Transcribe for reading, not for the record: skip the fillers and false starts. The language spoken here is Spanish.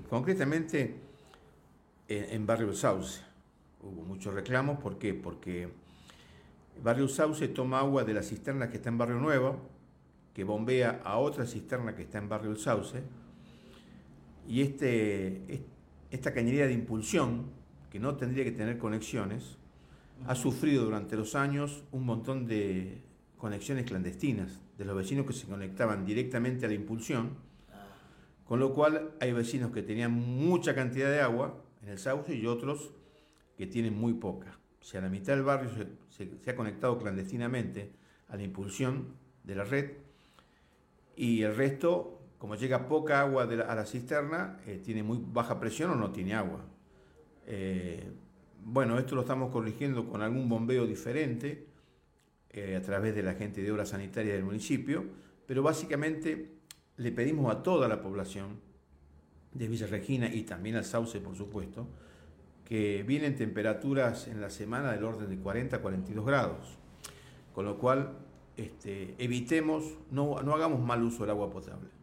Concretamente en Barrio El Sauce hubo muchos reclamos. ¿Por qué? Porque Barrio El Sauce toma agua de la cisterna que está en Barrio Nuevo, que bombea a otra cisterna que está en Barrio El Sauce, y esta cañería de impulsión, que no tendría que tener conexiones, ha sufrido durante los años un montón de conexiones clandestinas de los vecinos que se conectaban directamente a la impulsión, con lo cual hay vecinos que tenían mucha cantidad de agua en el sauce y otros que tienen muy poca. O sea, la mitad del barrio se ha conectado clandestinamente a la impulsión de la red, y el resto, como llega poca agua a la cisterna, tiene muy baja presión o no tiene agua. Bueno, esto lo estamos corrigiendo con algún bombeo diferente a través de la gente de obras sanitarias del municipio, pero básicamente le pedimos a toda la población de Villa Regina y también al Sauce, por supuesto, que vienen temperaturas en la semana del orden de 40 a 42 grados, con lo cual evitemos, no hagamos mal uso del agua potable.